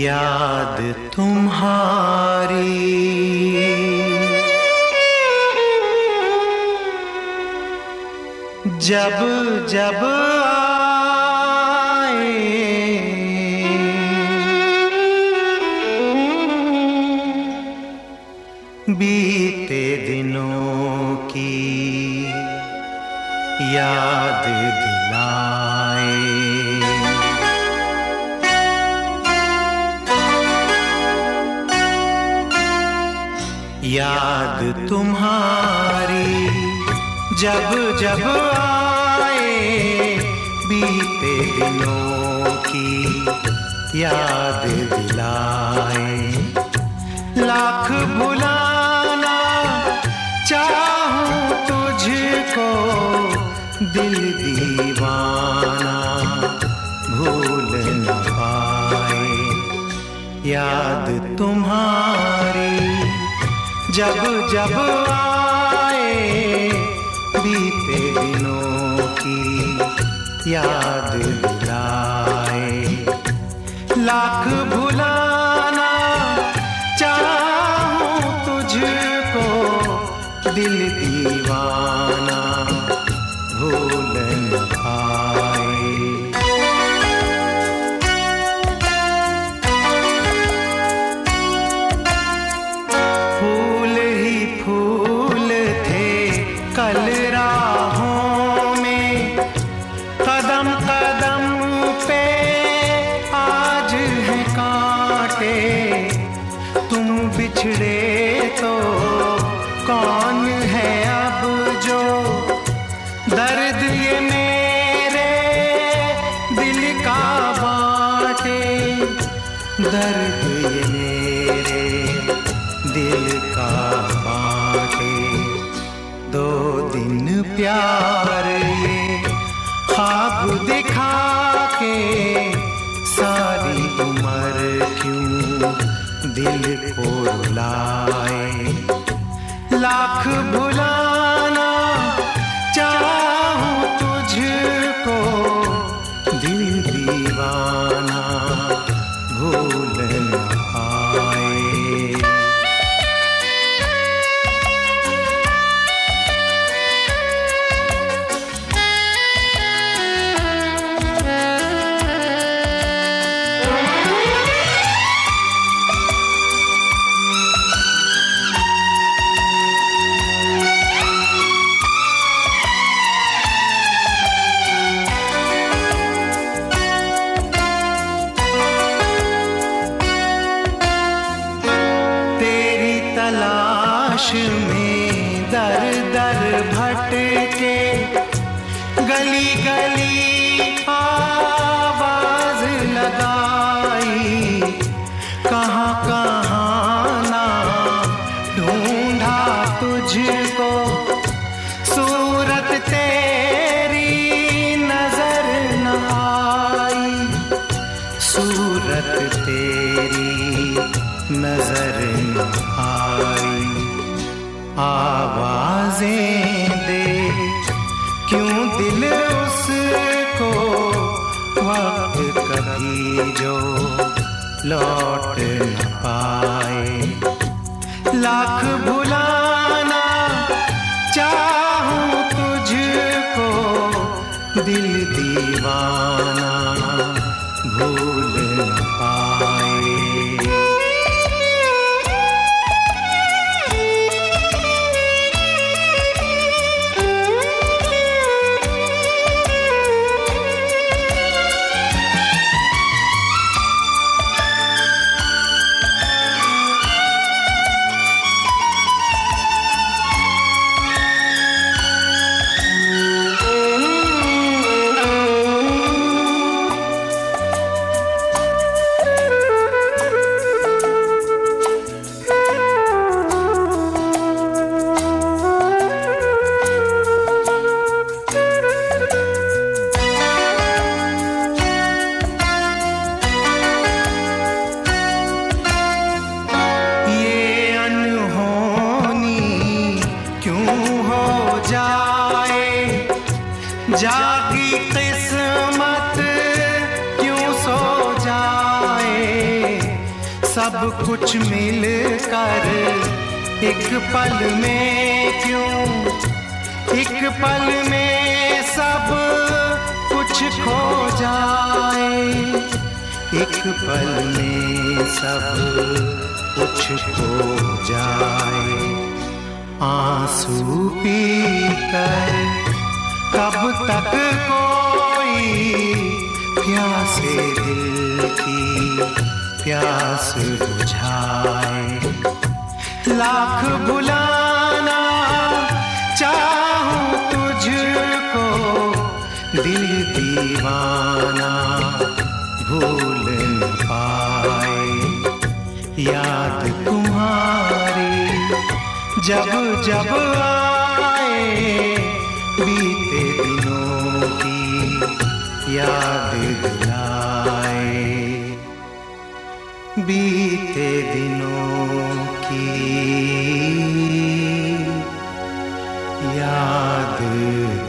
याद तुम्हारी जब जब आए बीते दिनों की याद दिलाए। याद तुम्हारी जब जब आए बीते दिनों की याद दिलाए। लाख भुलाना चाहूं तुझको दिल दीवाना भूल न पाए। याद तुम्हारी जब जब आए बीते दिनों की याद दिलाए। लाख भुलाना चाहूं तुझको दिल दीवाना भूल न पाए। फूल ही फूल थे कल राहों में, कदम कदम पे आज हैं कांटे। तुम बिछड़े तो कौन है अब जो दर्द ये मेरे दिल का बांटे। दर्द ये मेरे दिल का बांटे। दो दिन प्यार ये ख्वाब दिखा के सारी उम्र क्यों दिल को रुलाए। लाख भुलाना चाहूं तुझको दिल दीवाना भूल न पाए। तलाश में दर दर भटके गली गली आवाज लगाई। कहाँ कहाँ ना ढूंढा तुझको सूरत तेरी नजर न आई। सूरत तेरी नजर न आई। आवाजें दे क्यों दिल उसको वक्त कभी जो लौट न पाए। लाख भुलाना चाहूं तुझको दिल दीवाना भूल न पाए। सब कुछ मिल कर एक पल में क्यों, एक पल में सब कुछ खो जाए, एक पल में सब कुछ खो जाए। आंसू पीकर कब तक कोई प्यासे दिल की प्यास बुझाए। लाख बुलाना चाहूं तुझको, दिल दीवाना भूल न पाए। याद तुम्हारी जब जब आए, बीते दिनों की याद दिलाए, बीते दिनों की याद